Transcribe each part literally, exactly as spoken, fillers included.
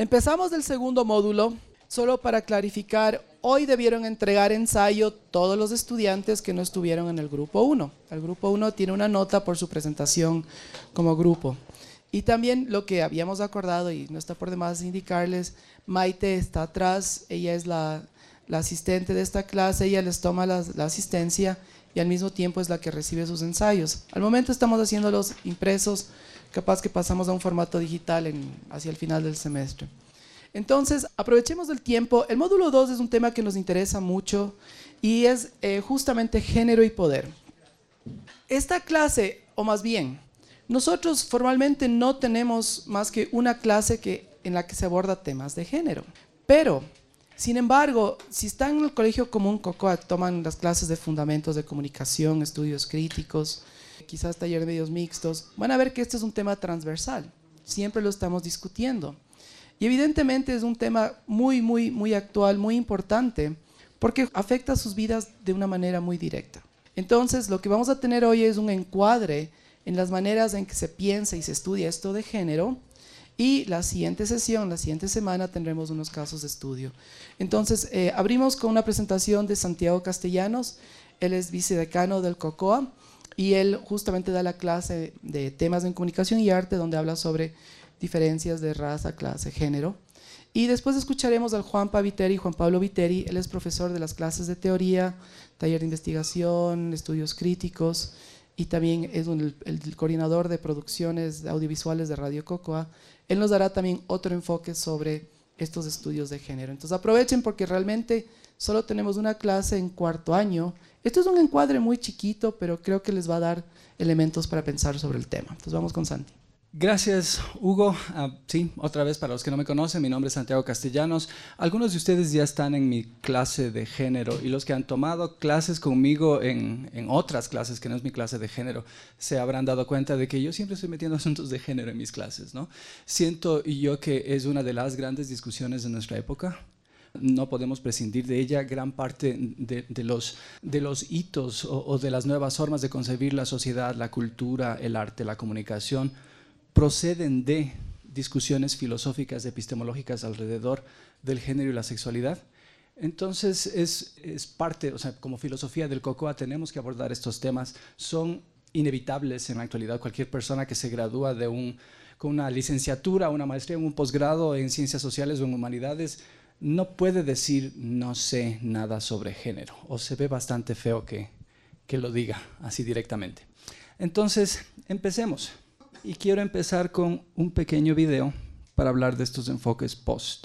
Empezamos del segundo módulo. Solo para clarificar, hoy debieron entregar ensayo todos los estudiantes que no estuvieron en el grupo uno. El grupo uno tiene una nota por su presentación como grupo. Y también lo que habíamos acordado, y no está por demás indicarles, Maite está atrás, ella es la, la asistente de esta clase, ella les toma la, la asistencia y al mismo tiempo es la que recibe sus ensayos. Al momento estamos haciéndolos impresos, capaz que pasamos a un formato digital en, hacia el final del semestre. Entonces, aprovechemos el tiempo. El módulo dos es un tema que nos interesa mucho y es eh, justamente género y poder. Esta clase, o más bien, nosotros formalmente no tenemos más que una clase que, en la que se aborda temas de género. Pero, sin embargo, si están en el Colegio Común Cocoa, toman las clases de fundamentos de comunicación, estudios críticos, quizás taller de medios mixtos, van a ver que este es un tema transversal. Siempre lo estamos discutiendo. Y evidentemente es un tema muy, muy, muy actual, muy importante, porque afecta a sus vidas de una manera muy directa. Entonces, lo que vamos a tener hoy es un encuadre en las maneras en que se piensa y se estudia esto de género, y la siguiente sesión, la siguiente semana, tendremos unos casos de estudio. Entonces, eh, abrimos con una presentación de Santiago Castellanos. Él es vicedecano del COCOA, y él justamente da la clase de temas en comunicación y arte, donde habla sobre diferencias de raza, clase, género. Y después escucharemos al Juanpa Viteri, Juan Pablo Viteri. Él es profesor de las clases de teoría, taller de investigación, estudios críticos, y también es un, el, el coordinador de producciones audiovisuales de Radio Cocoa. Él nos dará también otro enfoque sobre estos estudios de género. Entonces aprovechen, porque realmente solo tenemos una clase en cuarto año. Esto es un encuadre muy chiquito, pero creo que les va a dar elementos para pensar sobre el tema. Entonces vamos con Santi. Gracias, Hugo. Uh, sí, otra vez, para los que no me conocen, mi nombre es Santiago Castellanos. Algunos de ustedes ya están en mi clase de género, y los que han tomado clases conmigo en, en otras clases que no es mi clase de género se habrán dado cuenta de que yo siempre estoy metiendo asuntos de género en mis clases, ¿no? Siento yo que es una de las grandes discusiones de nuestra época. No podemos prescindir de ella. Gran parte de, de, los, de los hitos o, o de las nuevas formas de concebir la sociedad, la cultura, el arte, la comunicación, proceden de discusiones filosóficas, epistemológicas alrededor del género y la sexualidad. Entonces es, es parte, o sea, como filosofía del COCOA tenemos que abordar estos temas. Son inevitables en la actualidad. Cualquier persona que se gradúa de un, con una licenciatura, una maestría, un posgrado en ciencias sociales o en humanidades, no puede decir no sé nada sobre género, o se ve bastante feo que, que lo diga así directamente. Entonces, empecemos. Y quiero empezar con un pequeño video para hablar de estos enfoques post.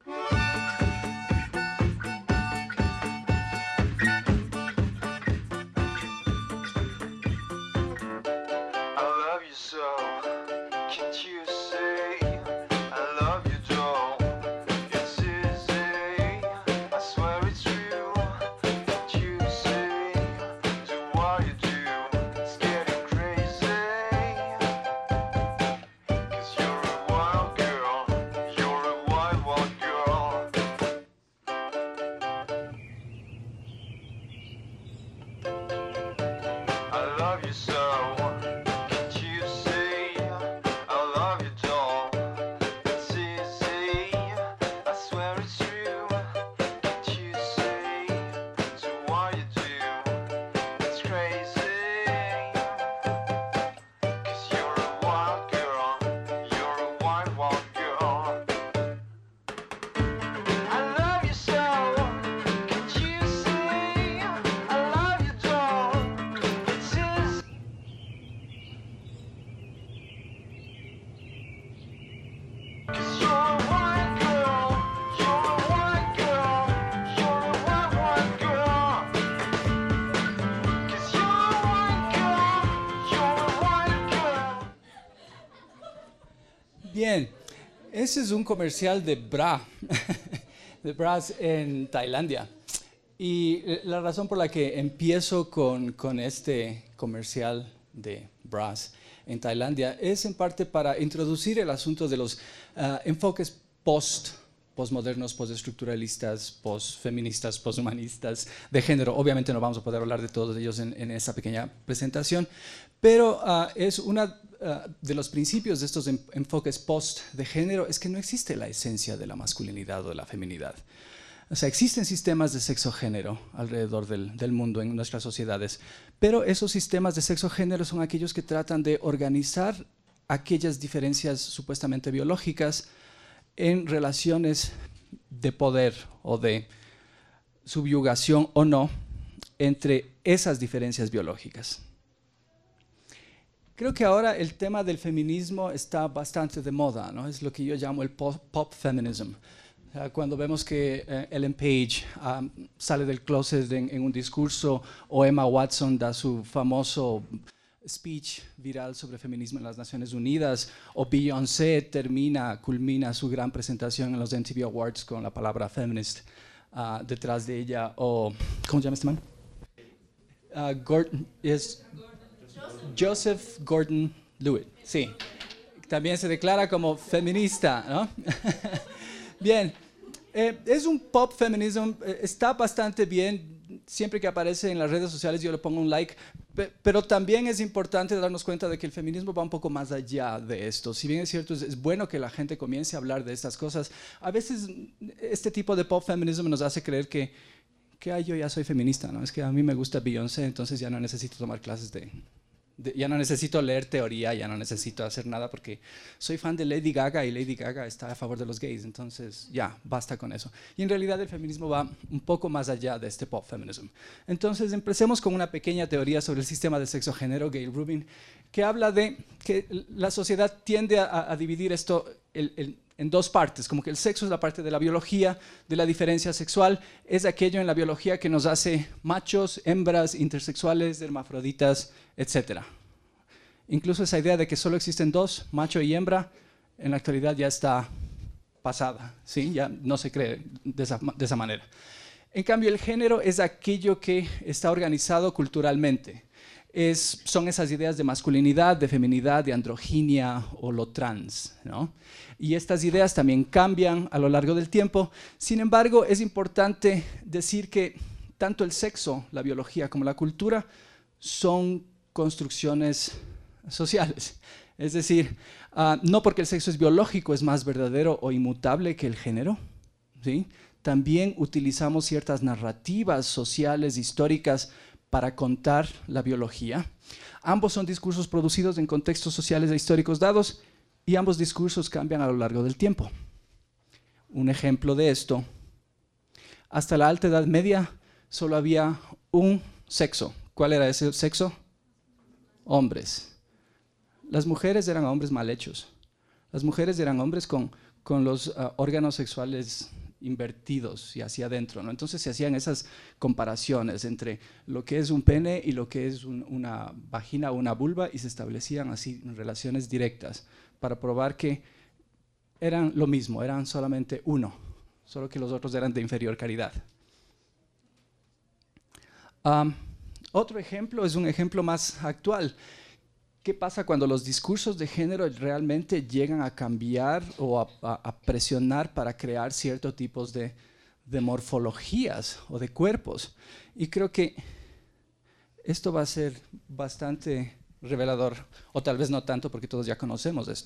Bien, ese es un comercial de Bra, de Bras en Tailandia. Y la razón por la que empiezo con, con este comercial de Bras en Tailandia es en parte para introducir el asunto de los uh, enfoques post, postmodernos, postestructuralistas, postfeministas, posthumanistas de género. Obviamente no vamos a poder hablar de todos ellos en, en esta pequeña presentación, pero uh, es uno uh, de los principios de estos enfoques post de género es que no existe la esencia de la masculinidad o de la feminidad. O sea, existen sistemas de sexo-género alrededor del, del mundo en nuestras sociedades, pero esos sistemas de sexo-género son aquellos que tratan de organizar aquellas diferencias supuestamente biológicas en relaciones de poder o de subyugación o no entre esas diferencias biológicas. Creo que ahora el tema del feminismo está bastante de moda, ¿no? Es lo que yo llamo el pop, pop feminism. Uh, cuando vemos que uh, Ellen Page um, sale del closet en, en un discurso, o Emma Watson da su famoso speech viral sobre feminismo en las Naciones Unidas, o Beyoncé termina, culmina su gran presentación en los M T V Awards con la palabra feminist uh, detrás de ella, o ¿cómo se llama este man? Uh, Gordon, es Joseph Gordon-Levitt, sí. También se declara como feminista, ¿no? Bien, eh, es un pop feminism, eh, está bastante bien. Siempre que aparece en las redes sociales yo le pongo un like, pero también es importante darnos cuenta de que el feminismo va un poco más allá de esto. Si bien es cierto, es, es bueno que la gente comience a hablar de estas cosas, a veces este tipo de pop feminism nos hace creer que, que ay, yo ya soy feminista, ¿no? Es que a mí me gusta Beyoncé, entonces ya no necesito tomar clases de... De, ya no necesito leer teoría, ya no necesito hacer nada porque soy fan de Lady Gaga y Lady Gaga está a favor de los gays, entonces ya, basta con eso. Y en realidad el feminismo va un poco más allá de este pop feminism. Entonces empecemos con una pequeña teoría sobre el sistema de sexo-género, Gayle Rubin, que habla de que la sociedad tiende a, a dividir esto el, el, en dos partes, como que el sexo es la parte de la biología, de la diferencia sexual, es aquello en la biología que nos hace machos, hembras, intersexuales, hermafroditas, etcétera. Incluso esa idea de que solo existen dos, macho y hembra, en la actualidad ya está pasada, ¿sí? Ya no se cree de esa, de esa manera. En cambio, el género es aquello que está organizado culturalmente. Es, son esas ideas de masculinidad, de feminidad, de androginia o lo trans, ¿no? Y estas ideas también cambian a lo largo del tiempo. Sin embargo, es importante decir que tanto el sexo, la biología, como la cultura son construcciones sociales. Es decir, uh, no porque el sexo es biológico es más verdadero o inmutable que el género, ¿sí? También utilizamos ciertas narrativas sociales, históricas, para contar la biología. Ambos son discursos producidos en contextos sociales e históricos dados y ambos discursos cambian a lo largo del tiempo. Un ejemplo de esto, hasta la Alta Edad Media solo había un sexo. ¿Cuál era ese sexo? Hombres. Las mujeres eran hombres mal hechos. Las mujeres eran hombres con, con los uh, órganos sexuales invertidos y hacia adentro, ¿no? Entonces se hacían esas comparaciones entre lo que es un pene y lo que es un, una vagina o una vulva y se establecían así relaciones directas para probar que eran lo mismo, eran solamente uno, solo que los otros eran de inferior calidad. Um, otro ejemplo es un ejemplo más actual. ¿Qué pasa cuando los discursos de género realmente llegan a cambiar o a, a, a presionar para crear ciertos tipos de, de morfologías o de cuerpos? Y creo que esto va a ser bastante revelador, o tal vez no tanto porque todos ya conocemos esto.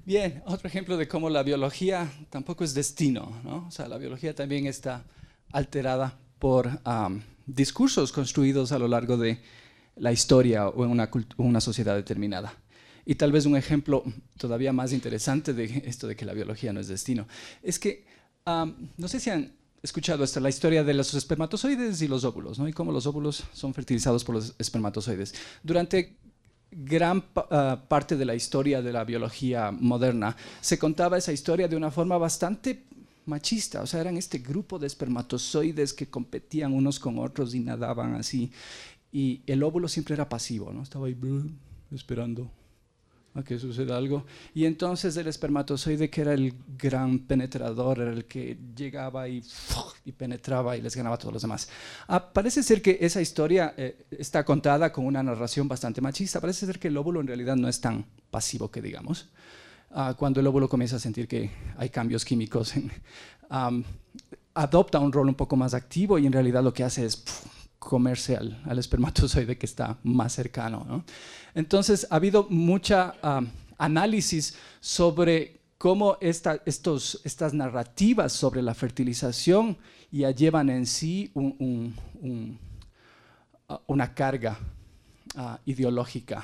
Bien, otro ejemplo de cómo la biología tampoco es destino, ¿no? O sea, la biología también está alterada por um, discursos construidos a lo largo de la historia o en una, una sociedad determinada. Y tal vez un ejemplo todavía más interesante de esto de que la biología no es destino es que, um, no sé si han escuchado esta, la historia de los espermatozoides y los óvulos, ¿no? Y cómo los óvulos son fertilizados por los espermatozoides. Durante gran uh, parte de la historia de la biología moderna se contaba esa historia de una forma bastante machista, o sea, eran este grupo de espermatozoides que competían unos con otros y nadaban así, y el óvulo siempre era pasivo, ¿no? Estaba ahí esperando a que suceda algo, y entonces el espermatozoide, que era el gran penetrador, era el que llegaba y, y penetraba y les ganaba a todos los demás. Ah, parece ser que esa historia eh, está contada con una narración bastante machista. Parece ser que el óvulo en realidad no es tan pasivo que digamos. Ah, cuando el óvulo comienza a sentir que hay cambios químicos, en, um, adopta un rol un poco más activo y en realidad lo que hace es pff, comerse al, al espermatozoide que está más cercano, ¿no? Entonces ha habido mucha um, análisis sobre cómo esta, estos, estas narrativas sobre la fertilización ya llevan en sí un, un, un, uh, una carga uh, ideológica.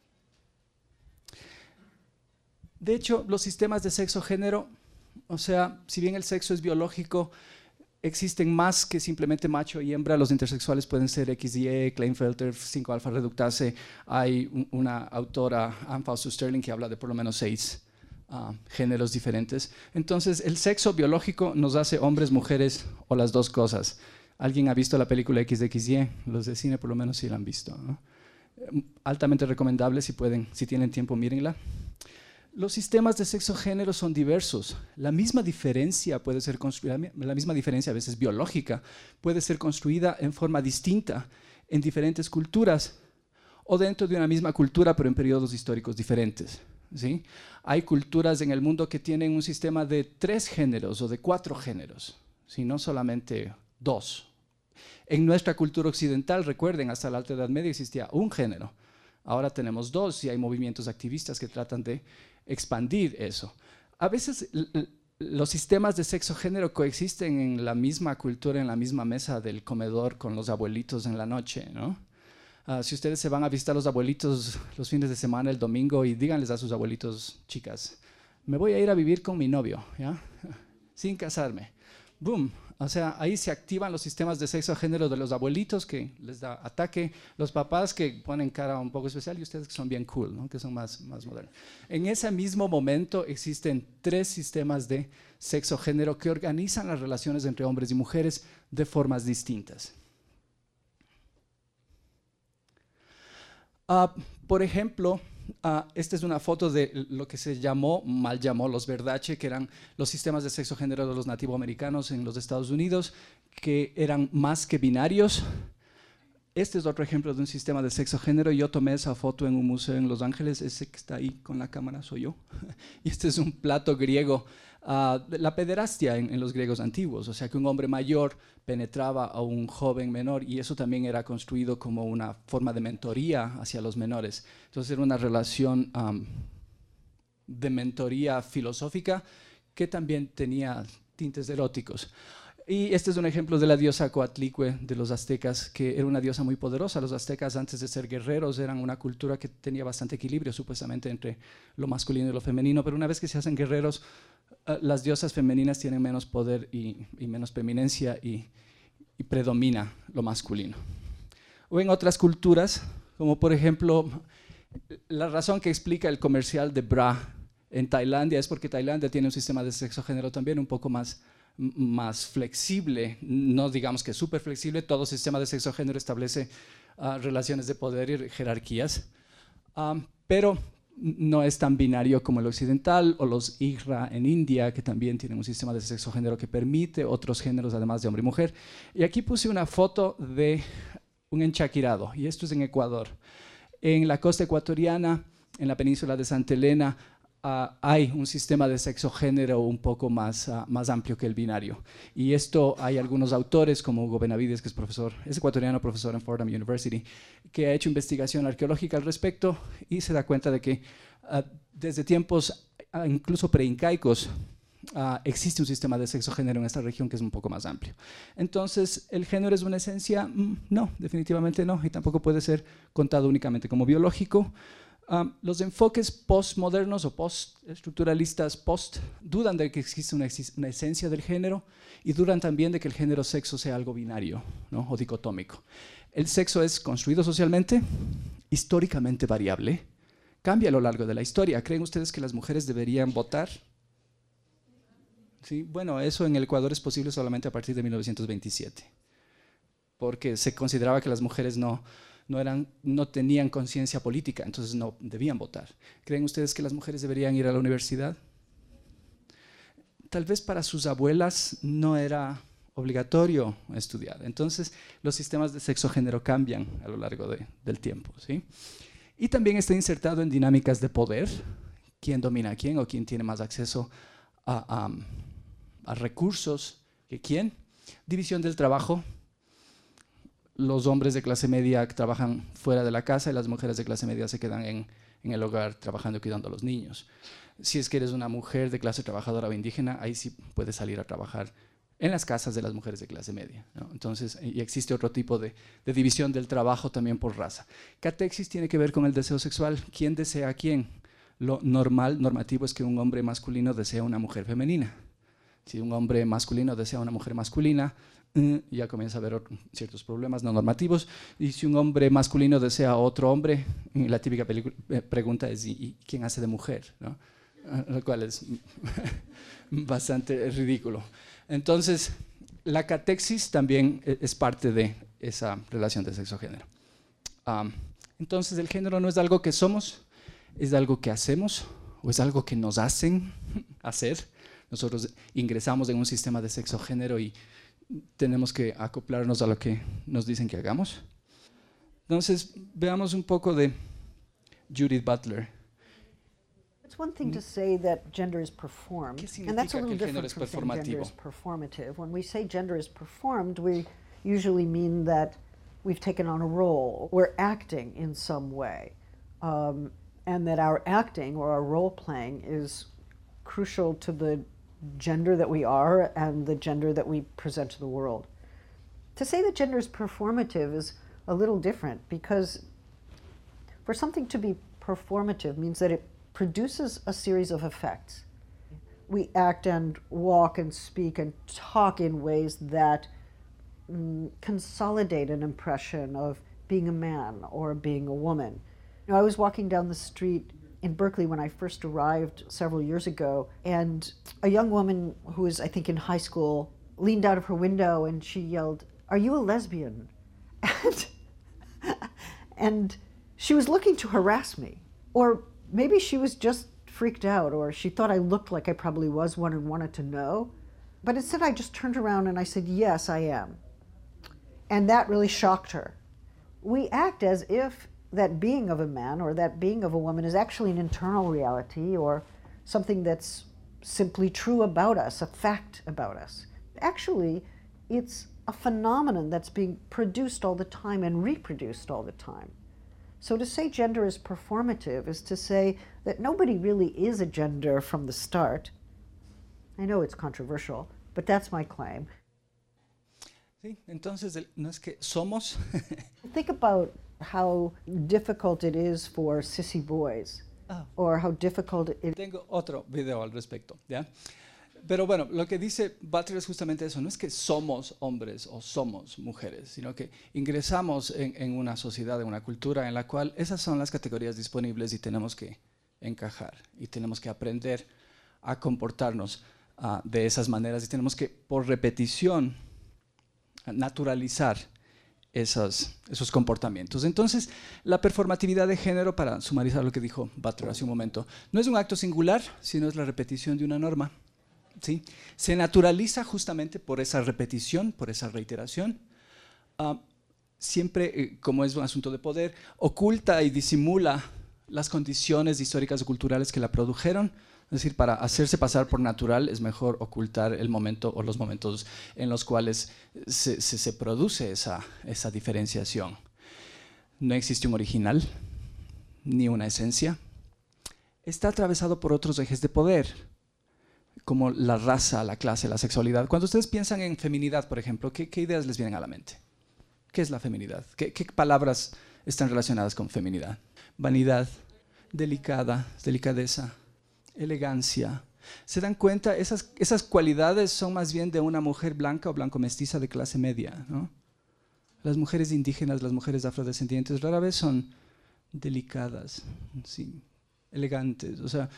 De hecho, los sistemas de sexo-género, o sea, si bien el sexo es biológico, existen más que simplemente macho y hembra. Los intersexuales pueden ser X y E, Klinefelter, cinco alfa reductase. Hay un, una autora, Anne Foster Sterling, que habla de por lo menos seis uh, géneros diferentes. Entonces, el sexo biológico nos hace hombres, mujeres o las dos cosas. ¿Alguien ha visto la película X X Y? Los de cine por lo menos sí la han visto, ¿no? Altamente recomendable, si pueden, si tienen tiempo, mírenla. Los sistemas de sexo-género son diversos. La misma diferencia puede ser construida, la misma diferencia a veces biológica, puede ser construida en forma distinta en diferentes culturas o dentro de una misma cultura, pero en periodos históricos diferentes, ¿sí? Hay culturas en el mundo que tienen un sistema de tres géneros o de cuatro géneros, ¿sí? No solamente dos. En nuestra cultura occidental, recuerden, hasta la Alta Edad Media existía un género. Ahora tenemos dos y hay movimientos activistas que tratan de expandir eso. A veces los sistemas de sexo-género coexisten en la misma cultura, en la misma mesa del comedor con los abuelitos en la noche, ¿no? Uh, si ustedes se van a visitar a los abuelitos los fines de semana, el domingo, y díganles a sus abuelitos, chicas, me voy a ir a vivir con mi novio, ¿ya? Sin casarme. ¡Boom! O sea, ahí se activan los sistemas de sexo-género de los abuelitos, que les da ataque, los papás que ponen cara un poco especial y ustedes que son bien cool, ¿no? Que son más, más modernos. En ese mismo momento existen tres sistemas de sexo-género que organizan las relaciones entre hombres y mujeres de formas distintas. Uh, por ejemplo, Uh, esta es una foto de lo que se llamó, mal llamó, los Verdace, que eran los sistemas de sexo-género de los nativoamericanos en los Estados Unidos, que eran más que binarios. Este es otro ejemplo de un sistema de sexo-género. Yo tomé esa foto en un museo en Los Ángeles. Ese que está ahí con la cámara soy yo. Y este es un plato griego. Uh, la pederastia en, en los griegos antiguos, o sea que un hombre mayor penetraba a un joven menor, y eso también era construido como una forma de mentoría hacia los menores. Entonces era una relación um, de mentoría filosófica que también tenía tintes eróticos. Y este es un ejemplo de la diosa Coatlicue de los aztecas, que era una diosa muy poderosa. Los aztecas, antes de ser guerreros, eran una cultura que tenía bastante equilibrio supuestamente entre lo masculino y lo femenino, pero una vez que se hacen guerreros, uh, las diosas femeninas tienen menos poder y, y menos preeminencia, y, y predomina lo masculino. O en otras culturas, como por ejemplo, la razón que explica el comercial de bra en Tailandia es porque Tailandia tiene un sistema de sexo-género también un poco más más flexible, no digamos que súper flexible. Todo sistema de sexo-género establece uh, relaciones de poder y jerarquías, um, pero no es tan binario como el occidental, o los Igra en India, que también tienen un sistema de sexo-género que permite otros géneros además de hombre y mujer. Y aquí puse una foto de un enchaquirado, y esto es en Ecuador. En la costa ecuatoriana, en la península de Santa Elena, Uh, hay un sistema de sexo-género un poco más, uh, más amplio que el binario. Y esto hay algunos autores, como Hugo Benavides, que es profesor, es ecuatoriano, profesor en Fordham University, que ha hecho investigación arqueológica al respecto y se da cuenta de que uh, desde tiempos incluso preincaicos, uh, existe un sistema de sexo-género en esta región que es un poco más amplio. Entonces, ¿el género es una esencia? Mm, no, definitivamente no, y tampoco puede ser contado únicamente como biológico. Um, los enfoques postmodernos o postestructuralistas post dudan de que existe una, una esencia del género y dudan también de que el género-sexo sea algo binario, ¿no? O dicotómico. El sexo es construido socialmente, históricamente variable, cambia a lo largo de la historia. ¿Creen ustedes que las mujeres deberían votar? Sí, bueno, eso en el Ecuador es posible solamente a partir de mil novecientos veintisiete, porque se consideraba que las mujeres no, no, eran, no tenían conciencia política, entonces no debían votar. ¿Creen ustedes que las mujeres deberían ir a la universidad? Tal vez para sus abuelas no era obligatorio estudiar. Entonces, los sistemas de sexo-género cambian a lo largo de, del tiempo, ¿sí? Y también está insertado en dinámicas de poder, quién domina a quién o quién tiene más acceso a, a, a recursos que quién. División del trabajo. Los hombres de clase media trabajan fuera de la casa y las mujeres de clase media se quedan en, en el hogar trabajando y cuidando a los niños. Si es que eres una mujer de clase trabajadora o indígena, ahí sí puedes salir a trabajar en las casas de las mujeres de clase media, ¿no? Entonces, y existe otro tipo de, de división del trabajo también por raza. Catexis tiene que ver con el deseo sexual. ¿Quién desea a quién? Lo normal, normativo es que un hombre masculino desea a una mujer femenina. Si un hombre masculino desea a una mujer masculina, eh, ya comienza a haber ciertos problemas no normativos. Y si un hombre masculino desea a otro hombre, la típica pregunta es, ¿y, y quién hace de mujer? ¿No? Lo cual es bastante ridículo. Entonces, la catexis también es parte de esa relación de sexo-género. Um, entonces, el género no es algo que somos, es algo que hacemos o es algo que nos hacen hacer. Nosotros ingresamos en un sistema de sexo-género y tenemos que acoplarnos a lo que nos dicen que hagamos. Entonces, veamos un poco de Judith Butler. It's one thing to say that gender is performed, and that's a little que el different es from saying gender is performativo? performative. When we say gender is performed, we usually mean that we've taken on a role, we're acting in some way, um, and that our acting or our role playing is crucial to the gender that we are and the gender that we present to the world. To say that gender is performative is a little different, because for something to be performative means that it produces a series of effects. We act and walk and speak and talk in ways that mm, consolidate an impression of being a man or being a woman. You know, I was walking down the street in Berkeley when I first arrived several years ago, and a young woman who was, I think, in high school leaned out of her window and she yelled, "Are you a lesbian?" And, and she was looking to harass me. Or maybe she was just freaked out, or she thought I looked like I probably was one and wanted to know. But instead I just turned around and I said, "Yes, I am." And that really shocked her. We act as if that being of a man or that being of a woman is actually an internal reality or something that's simply true about us, a fact about us. Actually, it's a phenomenon that's being produced all the time and reproduced all the time. So to say gender is performative is to say that nobody really is a gender from the start. I know it's controversial, but that's my claim. Sí, entonces no es que somos. Think about how difficult it is for sissy boys, oh. or how difficult it is. Tengo otro video al respecto, ¿ya? Pero bueno, lo que dice Butler es justamente eso, no es que somos hombres o somos mujeres, sino que ingresamos en, en una sociedad, en una cultura en la cual esas son las categorías disponibles y tenemos que encajar y tenemos que aprender a comportarnos uh, de esas maneras y tenemos que, por repetición, naturalizar esos, esos comportamientos. Entonces, la performatividad de género, para sumarizar lo que dijo Butler hace un momento, no es un acto singular, sino es la repetición de una norma. ¿Sí? Se naturaliza justamente por esa repetición, por esa reiteración. Uh, siempre, eh, como es un asunto de poder, oculta y disimula las condiciones históricas y culturales que la produjeron. Es decir, para hacerse pasar por natural es mejor ocultar el momento o los momentos en los cuales se, se, se produce esa, esa diferenciación. No existe un original, ni una esencia. está atravesado por otros ejes de poder, como la raza, la clase, la sexualidad. Cuando ustedes piensan en feminidad, por ejemplo, ¿qué, qué ideas les vienen a la mente? ¿Qué es la feminidad? ¿Qué, qué palabras están relacionadas con feminidad? Vanidad, delicada, delicadeza, elegancia. ¿Se dan cuenta? Esas, esas cualidades son más bien de una mujer blanca o blanco-mestiza de clase media, ¿no? Las mujeres indígenas, las mujeres afrodescendientes rara vez son delicadas, sí, elegantes. O sea,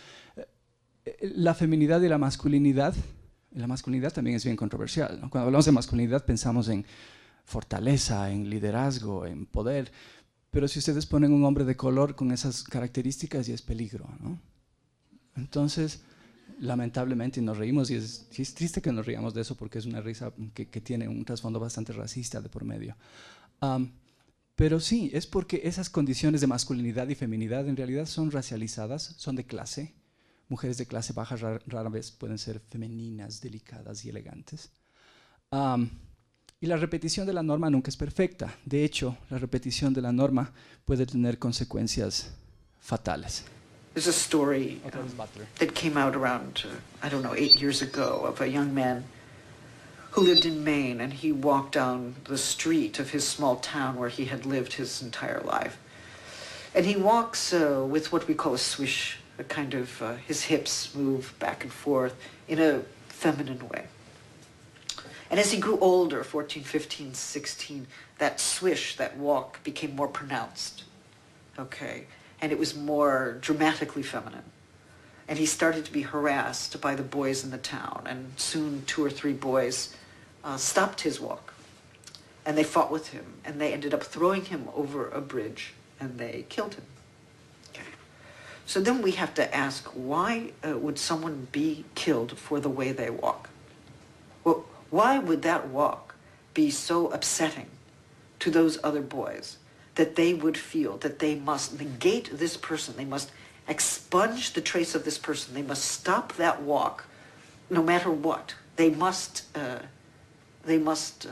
la feminidad y la masculinidad, la masculinidad también es bien controversial, ¿no? Cuando hablamos de masculinidad pensamos en fortaleza, en liderazgo, en poder, pero si ustedes ponen un hombre de color con esas características ya es peligro, ¿no? Entonces, lamentablemente nos reímos y es, y es triste que nos riamos de eso porque es una risa que, que tiene un trasfondo bastante racista de por medio. Um, pero sí, es porque esas condiciones de masculinidad y feminidad en realidad son racializadas, son de clase. Mujeres de clase baja rara, rara vez pueden ser femeninas, delicadas y elegantes. Um, y la repetición de la norma nunca es perfecta. De hecho, la repetición de la norma puede tener consecuencias fatales. There's a story um, that came out around, uh, I don't know, eight years ago of a young man who lived in Maine, and he walked down the street of his small town where he had lived his entire life. And he walks uh, with what we call a swish, a kind of, uh, his hips move back and forth in a feminine way. And as he grew older, fourteen, fifteen, sixteen, that swish, that walk became more pronounced, okay? And it was more dramatically feminine. And he started to be harassed by the boys in the town, and soon two or three boys uh, stopped his walk. And they fought with him, and they ended up throwing him over a bridge, and they killed him. Okay. So then we have to ask, why uh, would someone be killed for the way they walk? Well, why would that walk be so upsetting to those other boys that they would feel that they must negate this person, they must expunge the trace of this person, they must stop that walk no matter what. They must, uh, they must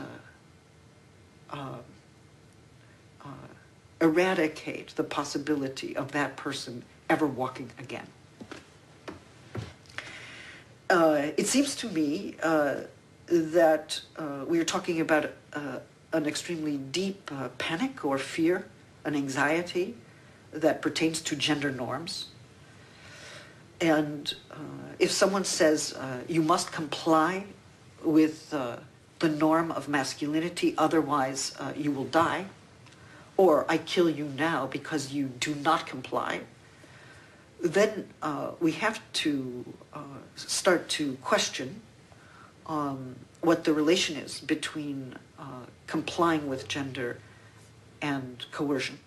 uh, uh, uh, eradicate the possibility of that person ever walking again. Uh, it seems to me uh, that uh, we are talking about uh, an extremely deep uh, panic or fear, an anxiety that pertains to gender norms. And uh, if someone says uh, you must comply with uh, the norm of masculinity, otherwise uh, you will die, or I kill you now because you do not comply, then uh, we have to uh, start to question um, what the relation is between uh, complying with gender and coercion.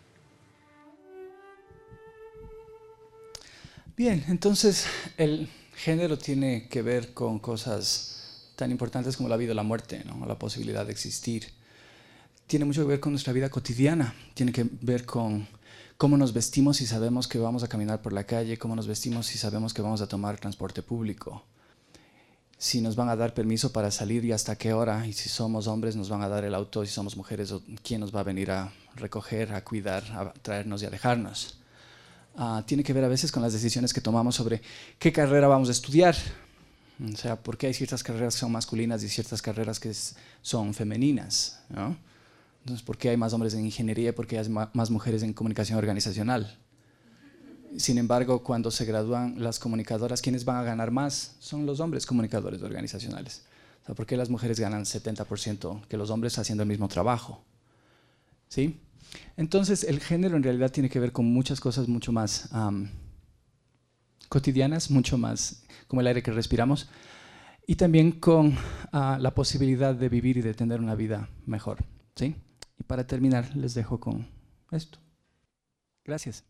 Bien, entonces el género tiene que ver con cosas tan importantes como la vida o la muerte, ¿no? La posibilidad de existir. Tiene mucho que ver con nuestra vida cotidiana, tiene que ver con cómo nos vestimos si sabemos que vamos a caminar por la calle, cómo nos vestimos si sabemos que vamos a tomar transporte público, si nos van a dar permiso para salir y hasta qué hora, y si somos hombres nos van a dar el auto, si somos mujeres, quién nos va a venir a recoger, a cuidar, a traernos y a dejarnos. Uh, tiene que ver a veces con las decisiones que tomamos sobre qué carrera vamos a estudiar. O sea, por qué hay ciertas carreras que son masculinas y ciertas carreras que es, son femeninas, ¿no? Entonces, ¿por qué hay más hombres en ingeniería y por qué hay más mujeres en comunicación organizacional? Sin embargo, cuando se gradúan las comunicadoras, ¿quiénes van a ganar más? Son los hombres comunicadores organizacionales. O sea, ¿por qué las mujeres ganan setenta por ciento que los hombres haciendo el mismo trabajo? ¿Sí? Entonces, el género en realidad tiene que ver con muchas cosas mucho más um, cotidianas, mucho más como el aire que respiramos, y también con uh, la posibilidad de vivir y de tener una vida mejor, ¿sí? Y para terminar, les dejo con esto. Gracias.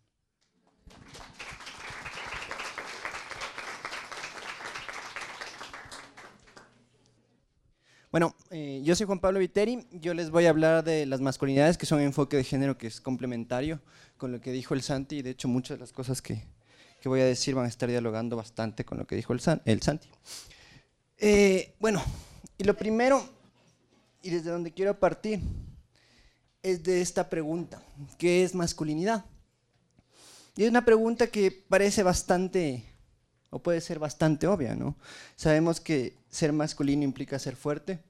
Bueno, eh, yo soy Juan Pablo Viteri, yo les voy a hablar de las masculinidades, que son un enfoque de género que es complementario con lo que dijo el Santi, y de hecho muchas de las cosas que, que voy a decir van a estar dialogando bastante con lo que dijo el, San, el Santi. Eh, bueno, y lo primero, y desde donde quiero partir, es de esta pregunta: ¿qué es masculinidad? Y es una pregunta que parece bastante, o puede ser bastante obvia, ¿no? Sabemos que ser masculino implica ser fuerte.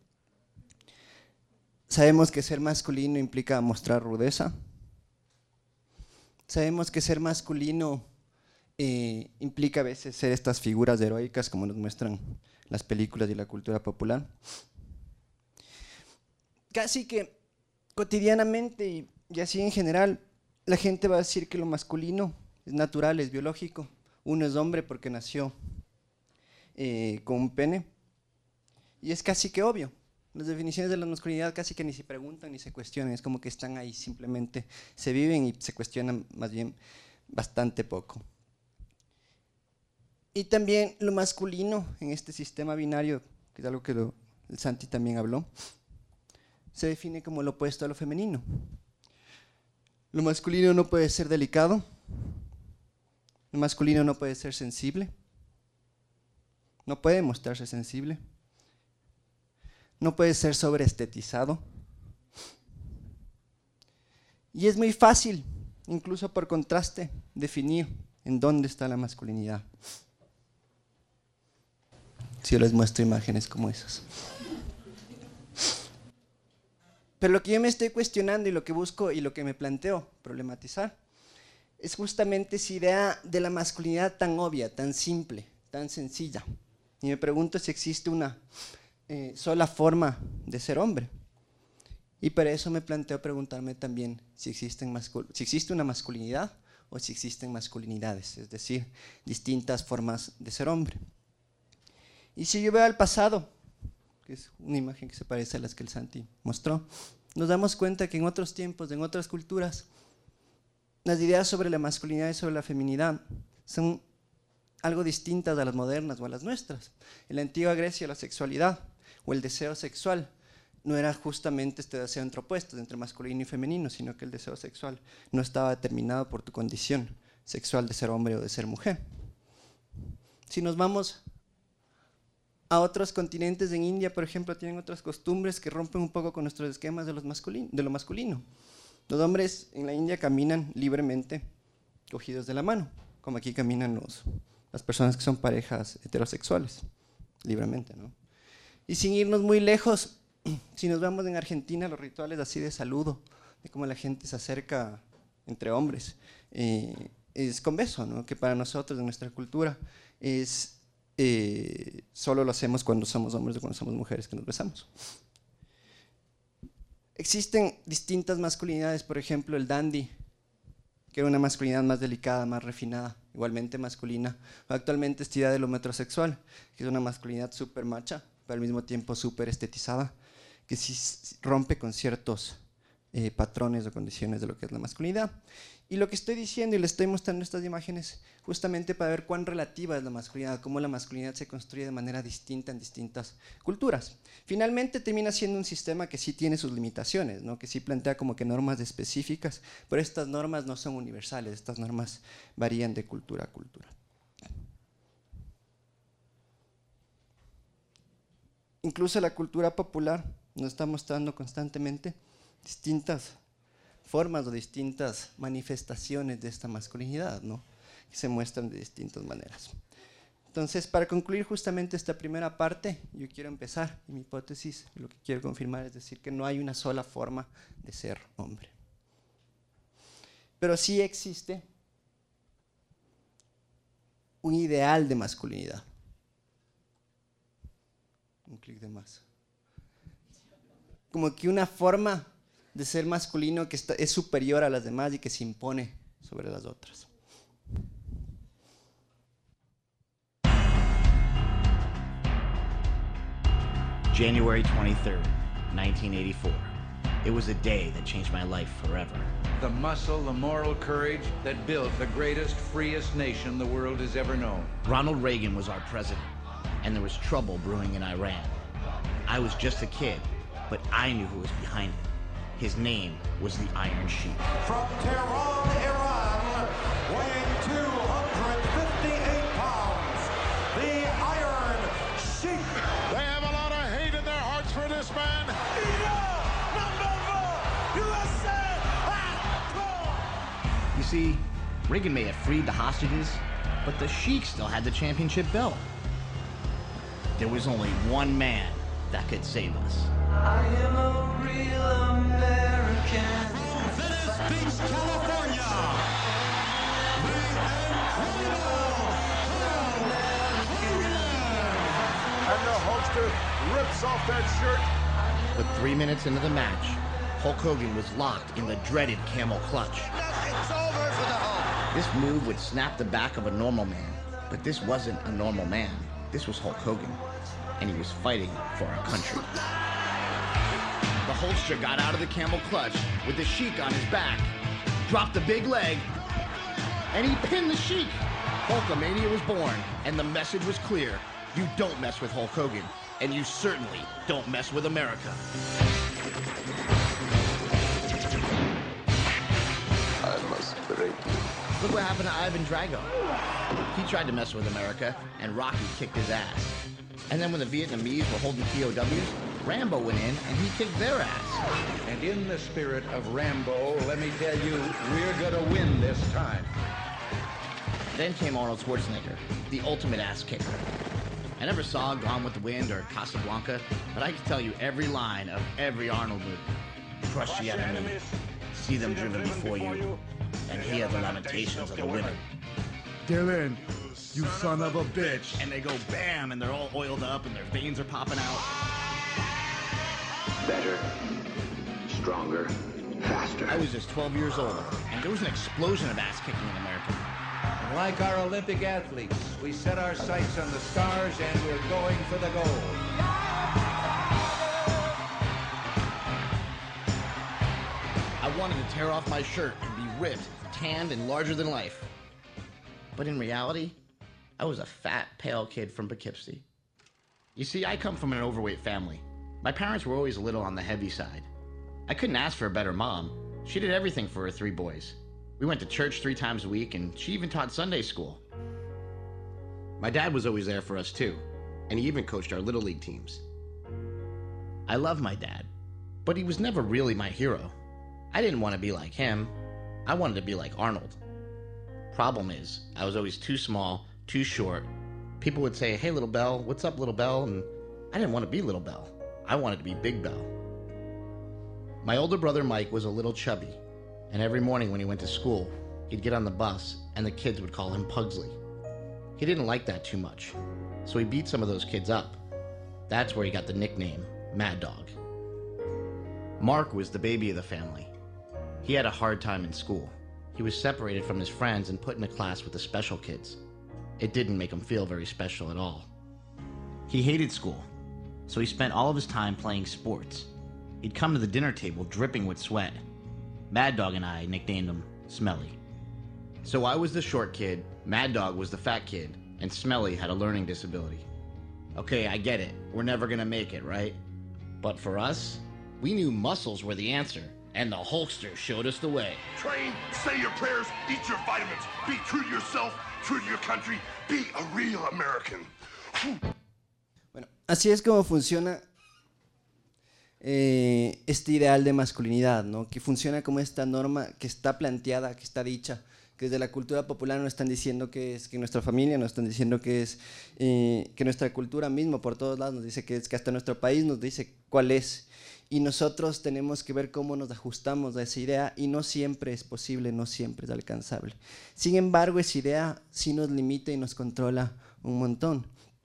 Sabemos que ser masculino implica mostrar rudeza. Sabemos que ser masculino eh, implica a veces ser estas figuras heroicas como nos muestran las películas y la cultura popular. Casi que cotidianamente y, y así en general, la gente va a decir que lo masculino es natural, es biológico. Uno es hombre porque nació eh, con un pene. Y es casi que obvio. Las definiciones de la masculinidad casi que ni se preguntan ni se cuestionan. Es como que están ahí, simplemente se viven y se cuestionan más bien bastante poco. Y también lo masculino en este sistema binario, que es algo que lo, el Santi también habló, se define como lo opuesto a lo femenino. Lo masculino no puede ser delicado, lo masculino no puede ser sensible, no puede mostrarse sensible, no puede ser sobreestetizado. Y es muy fácil, incluso por contraste, definir en dónde está la masculinidad. Si yo les muestro imágenes como esas. Pero lo que yo me estoy cuestionando y lo que busco y lo que me planteo problematizar es justamente esa idea de la masculinidad tan obvia, tan simple, tan sencilla. Y me pregunto si existe una eh, sola forma de ser hombre. Y para eso me planteo preguntarme también si, existen si existe una masculinidad o si existen masculinidades, es decir, distintas formas de ser hombre. Y si yo veo al pasado, que es una imagen que se parece a las que el Santi mostró, nos damos cuenta que en otros tiempos, en otras culturas, las ideas sobre la masculinidad y sobre la feminidad son algo distintas a las modernas o a las nuestras. En la antigua Grecia la sexualidad o el deseo sexual no era justamente este deseo entre opuestos, entre masculino y femenino, sino que el deseo sexual no estaba determinado por tu condición sexual de ser hombre o de ser mujer. Si nos vamos a otros continentes, en India, por ejemplo, tienen otras costumbres que rompen un poco con nuestros esquemas de, los masculin de lo masculino. Los hombres en la India caminan libremente cogidos de la mano, como aquí caminan los, las personas que son parejas heterosexuales, libremente, ¿no? Y sin irnos muy lejos, si nos vamos en Argentina, los rituales así de saludo, de cómo la gente se acerca entre hombres, eh, es con beso, ¿no? Que para nosotros, en nuestra cultura, es... Eh, solo lo hacemos cuando somos hombres o cuando somos mujeres que nos besamos. Existen distintas masculinidades, por ejemplo el dandy, que era una masculinidad más delicada, más refinada, igualmente masculina. Actualmente esta idea de lo metrosexual, que es una masculinidad súper macha, pero al mismo tiempo súper estetizada, que sí rompe con ciertos eh, patrones o condiciones de lo que es la masculinidad. Y lo que estoy diciendo y les estoy mostrando estas imágenes justamente para ver cuán relativa es la masculinidad, cómo la masculinidad se construye de manera distinta en distintas culturas. Finalmente termina siendo un sistema que sí tiene sus limitaciones, ¿no? Que sí plantea como que normas específicas, pero estas normas no son universales, estas normas varían de cultura a cultura. Incluso la cultura popular nos está mostrando constantemente distintas formas o distintas manifestaciones de esta masculinidad, ¿no? Que se muestran de distintas maneras. Entonces, para concluir justamente esta primera parte, yo quiero empezar, y mi hipótesis, lo que quiero confirmar es decir que no hay una sola forma de ser hombre. Pero sí existe un ideal de masculinidad. Un clic de más. Como que una forma de ser masculino que está, es superior a las demás y que se impone sobre las otras. January twenty-third, nineteen eighty-four. It was a day that changed my life forever. The muscle, the moral courage that built the greatest, freest nation the world has ever known. Ronald Reagan was our president, and there was trouble brewing in Iran. I was just a kid, but I knew who was behind it. His name was the Iron Sheik. From Tehran, Iran, weighing two hundred fifty-eight pounds, the Iron Sheik. They have a lot of hate in their hearts for this man. You see, Reagan may have freed the hostages, but the Sheik still had the championship belt. There was only one man that could save us. I am a real American. From Venice Beach, California, the incredible Hulk Hogan. And the Hulkster rips off that shirt. But three minutes into the match, Hulk Hogan was locked in the dreaded camel clutch. It's over for the Hulk. This move would snap the back of a normal man, but this wasn't a normal man. This was Hulk Hogan, and he was fighting for our country. The Hulkster got out of the camel clutch with the Sheik on his back, dropped the big leg, and he pinned the Sheik. Hulkamania was born, and the message was clear. You don't mess with Hulk Hogan, and you certainly don't mess with America. I must break you. Look what happened to Ivan Drago. He tried to mess with America, and Rocky kicked his ass. And then when the Vietnamese were holding P O Ws, Rambo went in and he kicked their ass. And in the spirit of Rambo, let me tell you, we're gonna win this time. Then came Arnold Schwarzenegger, the ultimate ass kicker. I never saw Gone with the Wind or Casablanca, but I can tell you every line of every Arnold movie. Crush the enemy, see them driven before you, and hear the lamentations of the women. Dylan, you son of a bitch. And they go bam, and they're all oiled up, and their veins are popping out. Better, stronger, faster. I was just twelve years old, and there was an explosion of ass kicking in America. And like our Olympic athletes, we set our sights on the stars and we're going for the gold. I wanted to tear off my shirt and be ripped, tanned, and larger than life. But in reality, I was a fat, pale kid from Poughkeepsie. You see, I come from an overweight family. My parents were always a little on the heavy side. I couldn't ask for a better mom. She did everything for her three boys. We went to church three times a week, and she even taught Sunday school. My dad was always there for us too, and he even coached our Little League teams. I love my dad, but he was never really my hero. I didn't want to be like him. I wanted to be like Arnold. Problem is, I was always too small, too short. People would say, "Hey, Little Bell, what's up, Little Bell?" And I didn't want to be Little Bell. I wanted to be Big Bell. My older brother Mike was a little chubby, and every morning when he went to school, he'd get on the bus and the kids would call him Pugsley. He didn't like that too much, so he beat some of those kids up. That's where he got the nickname Mad Dog. Mark was the baby of the family. He had a hard time in school. He was separated from his friends and put in a class with the special kids. It didn't make him feel very special at all. He hated school, so he spent all of his time playing sports. He'd come to the dinner table dripping with sweat. Mad Dog and I nicknamed him Smelly. So I was the short kid, Mad Dog was the fat kid, and Smelly had a learning disability. Okay, I get it. We're never gonna make it, right? But for us, we knew muscles were the answer, and the Hulkster showed us the way. Train, say your prayers, eat your vitamins, be true to yourself, true to your country, be a real American. Bueno, así es como funciona eh, este ideal de masculinidad, ¿no? Que funciona como esta norma que está planteada, que está dicha, que desde la cultura popular nos están diciendo que es que nuestra familia, nos están diciendo que es eh, que nuestra cultura misma por todos lados nos dice que es que hasta nuestro país nos dice cuál es. Y nosotros tenemos que ver cómo nos ajustamos a esa idea y no siempre es posible, no siempre es alcanzable. Sin embargo, esa idea sí nos limita y nos controla un montón.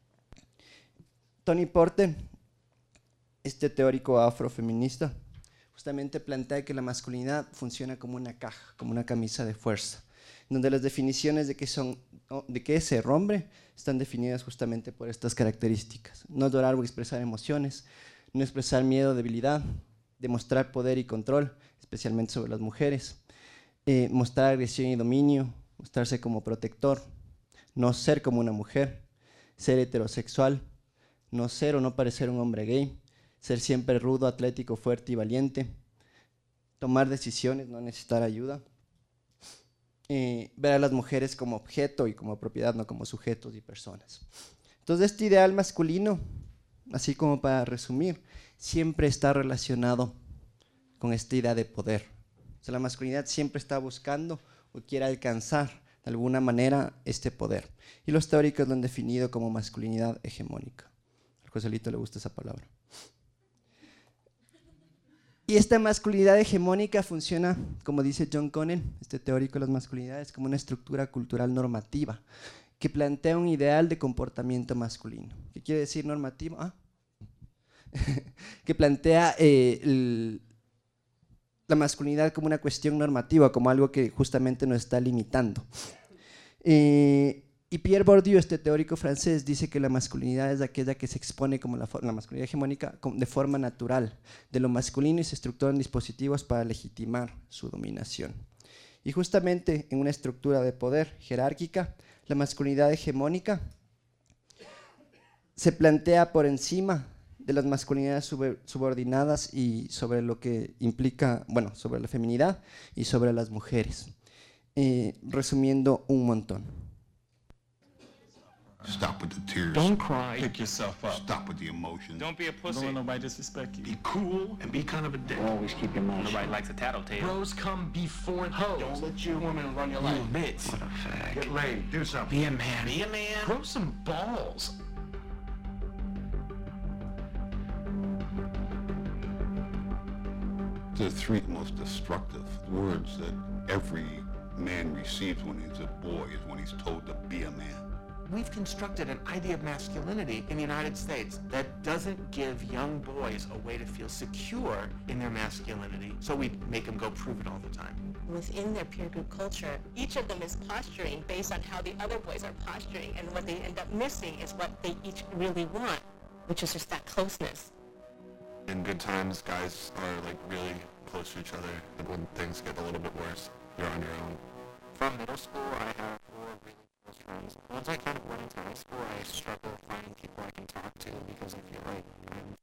Tony Porter, este teórico afrofeminista, justamente plantea que la masculinidad funciona como una caja, como una camisa de fuerza, donde las definiciones de qué son, de qué es ser hombre están definidas justamente por estas características. No adorar o expresar emociones, no expresar miedo, debilidad, demostrar poder y control, especialmente sobre las mujeres, eh, mostrar agresión y dominio, mostrarse como protector, no ser como una mujer, ser heterosexual, no ser o no parecer un hombre gay, ser siempre rudo, atlético, fuerte y valiente, tomar decisiones, no necesitar ayuda, eh, ver a las mujeres como objeto y como propiedad, no como sujetos y personas. Entonces este ideal masculino, así como para resumir, siempre está relacionado con esta idea de poder. O sea, la masculinidad siempre está buscando o quiere alcanzar de alguna manera este poder. Y los teóricos lo han definido como masculinidad hegemónica. Al Joselito le gusta esa palabra. Y esta masculinidad hegemónica funciona, como dice John Connon, este teórico de las masculinidades, como una estructura cultural normativa que plantea un ideal de comportamiento masculino. ¿Qué quiere decir normativo? Ah. que plantea eh, el, la masculinidad como una cuestión normativa, como algo que justamente nos está limitando. Eh, y Pierre Bourdieu, este teórico francés, dice que la masculinidad es aquella que se expone como la, la masculinidad hegemónica de forma natural de lo masculino y se estructura en dispositivos para legitimar su dominación. Y justamente en una estructura de poder jerárquica, la masculinidad hegemónica se plantea por encima de las masculinidades subordinadas y sobre lo que implica, bueno, sobre la feminidad y sobre las mujeres. Eh, resumiendo un montón. Stop with the tears. Don't cry. Pick yourself up. Stop with the emotions. Don't be a pussy. Don't let nobody disrespect you. Be cool and be kind of a dick. Always keep your mouth. Nobody likes a tattletale. Bros come before hoes. Don't let your woman run your life. You bitch. What a fag. Get laid. Do something. Be a man. Be a man. Grow some balls. The three most destructive words that every man receives when he's a boy is when he's told to be a man. We've constructed an idea of masculinity in the United States that doesn't give young boys a way to feel secure in their masculinity, so we make them go prove it all the time. Within their peer group culture, each of them is posturing based on how the other boys are posturing, and what they end up missing is what they each really want, which is just that closeness. In good times, guys are like really close to each other, and when things get a little bit worse, you're on your own. From middle school, I have four really close friends. Once I kind of went into high school, I struggled finding people I can talk to because I feel like I'm...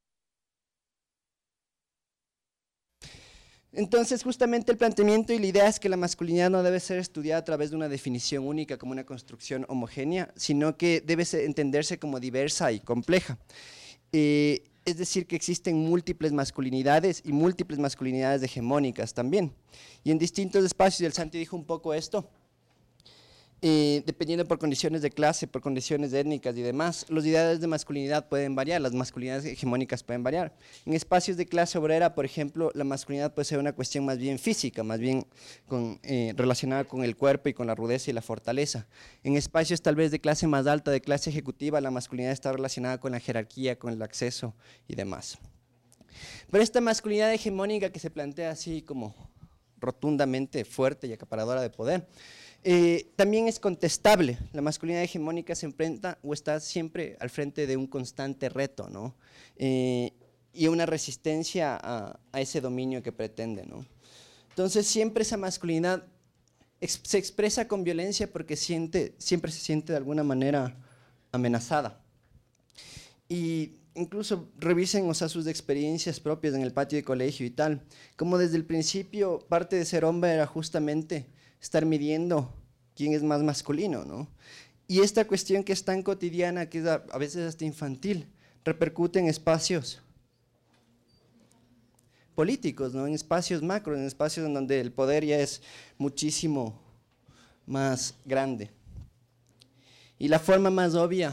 Entonces, justamente el planteamiento y la idea es que la masculinidad no debe ser estudiada a través de una definición única como una construcción homogénea, sino que debe entenderse como diversa y compleja. Eh, es decir, que existen múltiples masculinidades y múltiples masculinidades hegemónicas también. Y en distintos espacios, y el Santi dijo un poco esto, eh, dependiendo por condiciones de clase, por condiciones étnicas y demás, los ideales de masculinidad pueden variar, las masculinidades hegemónicas pueden variar. En espacios de clase obrera, por ejemplo, la masculinidad puede ser una cuestión más bien física, más bien con, eh, relacionada con el cuerpo y con la rudeza y la fortaleza. En espacios tal vez de clase más alta, de clase ejecutiva, la masculinidad está relacionada con la jerarquía, con el acceso y demás. Pero esta masculinidad hegemónica que se plantea así como rotundamente fuerte y acaparadora de poder, Eh, también es contestable. La masculinidad hegemónica se enfrenta o está siempre al frente de un constante reto, ¿no? Eh, y una resistencia a, a ese dominio que pretende, ¿no? Entonces siempre esa masculinidad ex, se expresa con violencia porque siente, siempre se siente de alguna manera amenazada. Y incluso revisen, o sea, sus experiencias propias en el patio de colegio y tal, como desde el principio parte de ser hombre era justamente estar midiendo quién es más masculino, ¿no? Y esta cuestión que es tan cotidiana, que es a, a veces hasta infantil, repercute en espacios políticos, ¿no? En espacios macro, en espacios en donde el poder ya es muchísimo más grande. Y la forma más obvia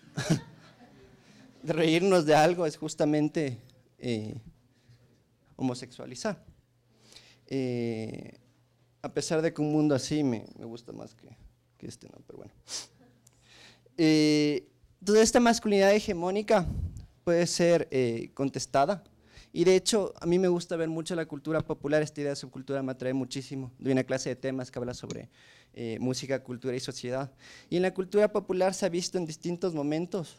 de reírnos de algo es justamente eh, homosexualizar. Eh, A pesar de que un mundo así me, me gusta más que, que este, ¿no? Pero bueno. Eh, entonces esta masculinidad hegemónica puede ser eh, contestada. Y de hecho, a mí me gusta ver mucho la cultura popular, esta idea de subcultura me atrae muchísimo. Doy una clase de temas que habla sobre eh, música, cultura y sociedad. Y en la cultura popular se ha visto en distintos momentos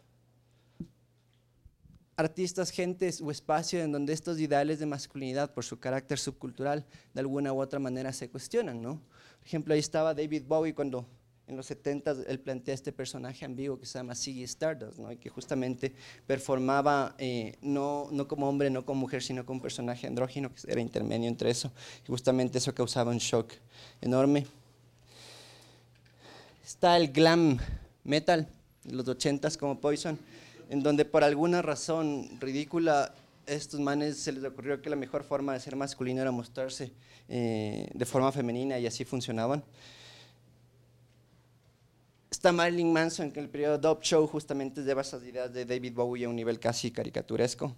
artistas, gentes o espacios en donde estos ideales de masculinidad, por su carácter subcultural, de alguna u otra manera se cuestionan, ¿no? Por ejemplo, ahí estaba David Bowie cuando en los setentas él plantea este personaje ambiguo que se llama Ziggy Stardust, ¿no? Y que justamente performaba eh, no, no como hombre, no como mujer, sino como un personaje andrógino, que era intermedio entre eso, y justamente eso causaba un shock enorme. Está el glam metal de los ochentas como Poison, en donde por alguna razón ridícula estos manes se les ocurrió que la mejor forma de ser masculino era mostrarse eh, de forma femenina y así funcionaban. Está Marilyn Manson, que en el periodo Dope Show justamente lleva esas ideas de David Bowie a un nivel casi caricaturesco.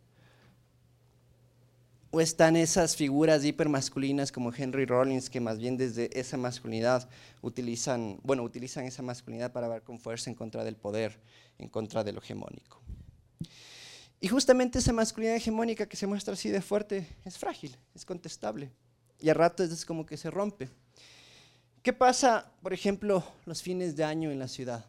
O están esas figuras hipermasculinas como Henry Rollins, que más bien desde esa masculinidad utilizan, bueno, utilizan esa masculinidad para hablar con fuerza en contra del poder, en contra de lo hegemónico. Y justamente esa masculinidad hegemónica que se muestra así de fuerte es frágil, es contestable, y a ratos es como que se rompe. ¿Qué pasa, por ejemplo, los fines de año en la ciudad?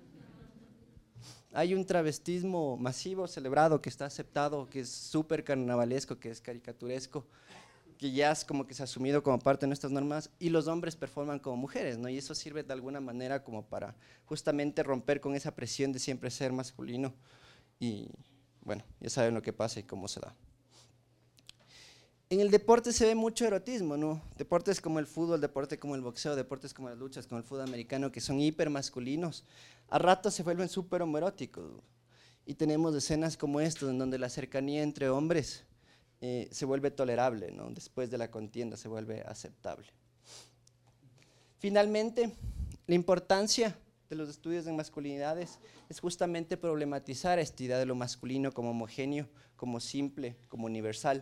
Hay un travestismo masivo celebrado que está aceptado, que es súper carnavalesco, que es caricaturesco, que ya es como que se ha asumido como parte de nuestras normas, y los hombres performan como mujeres, ¿no? Y eso sirve de alguna manera como para justamente romper con esa presión de siempre ser masculino. Y bueno, ya saben lo que pasa y cómo se da. En el deporte se ve mucho erotismo, ¿no? Deportes como el fútbol, deportes como el boxeo, deportes como las luchas, como el fútbol americano, que son hipermasculinos, a ratos se vuelven súper homoeróticos. Y tenemos escenas como estas, en donde la cercanía entre hombres eh, se vuelve tolerable, ¿no? Después de la contienda se vuelve aceptable. Finalmente, la importancia de los estudios de masculinidades es justamente problematizar esta idea de lo masculino como homogéneo, como simple, como universal.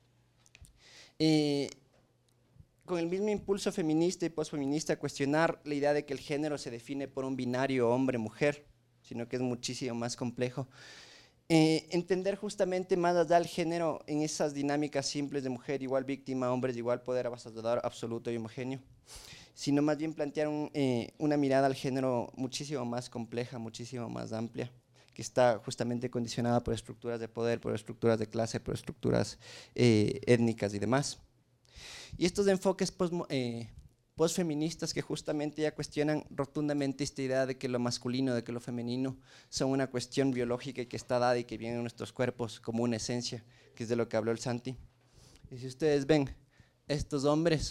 Eh, con el mismo impulso feminista y posfeminista, cuestionar la idea de que el género se define por un binario hombre-mujer, sino que es muchísimo más complejo. Eh, entender justamente más allá del género en esas dinámicas simples de mujer igual víctima, hombres igual poder avasallador absoluto y homogéneo, sino más bien plantear un, eh, una mirada al género muchísimo más compleja, muchísimo más amplia, que está justamente condicionada por estructuras de poder, por estructuras de clase, por estructuras eh, étnicas y demás. Y estos enfoques post, eh, postfeministas que justamente ya cuestionan rotundamente esta idea de que lo masculino, de que lo femenino son una cuestión biológica y que está dada y que viene en nuestros cuerpos como una esencia, que es de lo que habló el Santi. Y si ustedes ven estos hombres,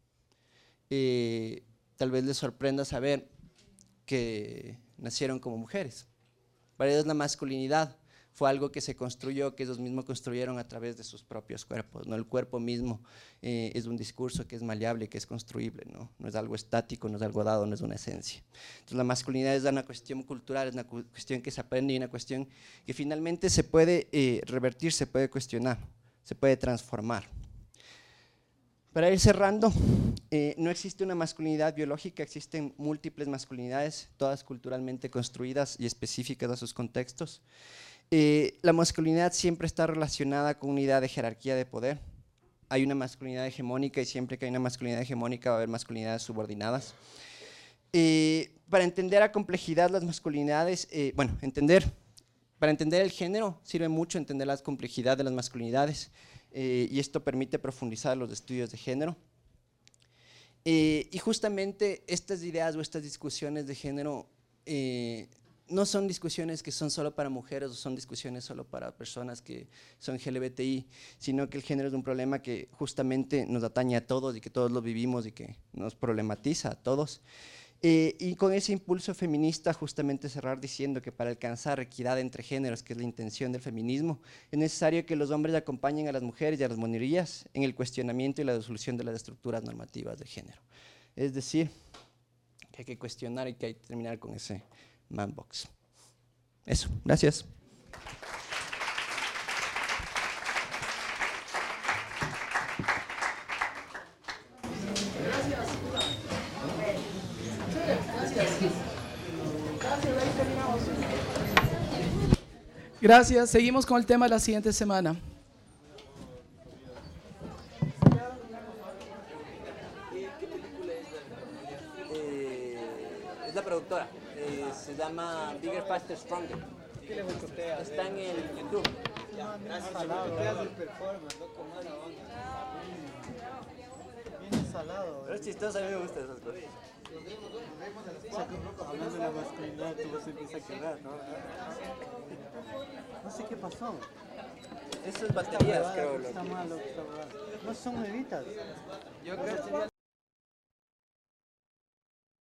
eh, tal vez les sorprenda saber que nacieron como mujeres. Para ellos la masculinidad fue algo que se construyó, que ellos mismos construyeron a través de sus propios cuerpos, ¿no? El cuerpo mismo eh, es un discurso que es maleable, que es construible, ¿no? No es algo estático, no es algo dado, no es una esencia. Entonces la masculinidad es una cuestión cultural, es una cu cuestión que se aprende y una cuestión que finalmente se puede eh, revertir, se puede cuestionar, se puede transformar. Para ir cerrando, eh, no existe una masculinidad biológica, existen múltiples masculinidades, todas culturalmente construidas y específicas a sus contextos. Eh, la masculinidad siempre está relacionada con una idea de jerarquía de poder. Hay una masculinidad hegemónica y siempre que hay una masculinidad hegemónica va a haber masculinidades subordinadas. Eh, para entender a complejidad las masculinidades, eh, bueno, entender, para entender el género sirve mucho entender la complejidad de las masculinidades. Eh, y esto permite profundizar los estudios de género. Eh, y justamente estas ideas o estas discusiones de género eh, no son discusiones que son solo para mujeres o son discusiones solo para personas que son L G B T I, sino que el género es un problema que justamente nos atañe a todos y que todos lo vivimos y que nos problematiza a todos. Eh, y con ese impulso feminista justamente cerrar diciendo que para alcanzar equidad entre géneros, que es la intención del feminismo, es necesario que los hombres acompañen a las mujeres y a las minorías en el cuestionamiento y la resolución de las estructuras normativas de género. Es decir, que hay que cuestionar y que hay que terminar con ese man box. Eso, gracias. Gracias. Seguimos con el tema de la siguiente semana. Eh, es la productora. Eh, se llama Bigger, Faster, Stronger. Está en el YouTube. Gracias. Bien salado. Pero es chistoso, a mí me gustan esas cosas. Hablando de la masculinidad, tu voz empieza a quebrar, ¿no? No sé qué pasó. Eso es baterías, creo. Está malo, está malo. No son nuevitas. Yo creo que